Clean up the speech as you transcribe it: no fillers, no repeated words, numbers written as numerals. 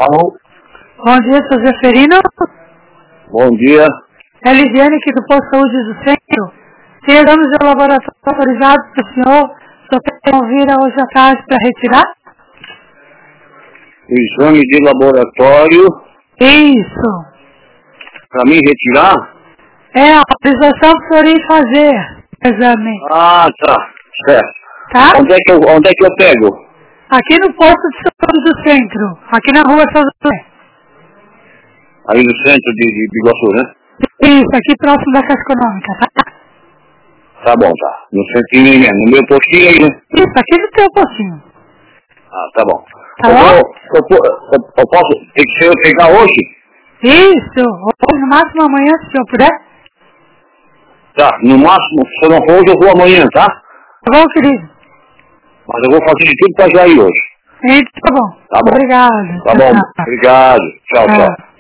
Alô? Bom dia, seu Zeferino. Bom dia. É Lidiane aqui do Posto de Saúde do Centro. Tem exames de laboratório autorizados para o senhor. O senhor quer vir hoje à tarde para retirar? Exame de laboratório Isso. para mim retirar? É a autorização para o senhor ir fazer o exame. Ah, tá. Certo. Tá? Onde é que eu pego? Aqui no Posto de Saúde do Centro. Aqui na rua São José. Aí no centro de Biguaçu, né? Isso, aqui próximo da Caixa Econômica, tá? Tá bom, tá. No centrinho mesmo. No meu postinho aí, né? Isso, aqui no teu postinho. Ah, tá bom. Tá bom? Eu posso, tem que ser eu pegar hoje? Isso. Hoje, no máximo amanhã, se o senhor puder. Tá, no máximo, se eu não for hoje, eu vou amanhã, tá? Tá bom, querido? Mas eu vou fazer de tudo pra já ir hoje. Tá bom. Tá bom. Obrigado. Tá bom, obrigado. Tchau, tchau.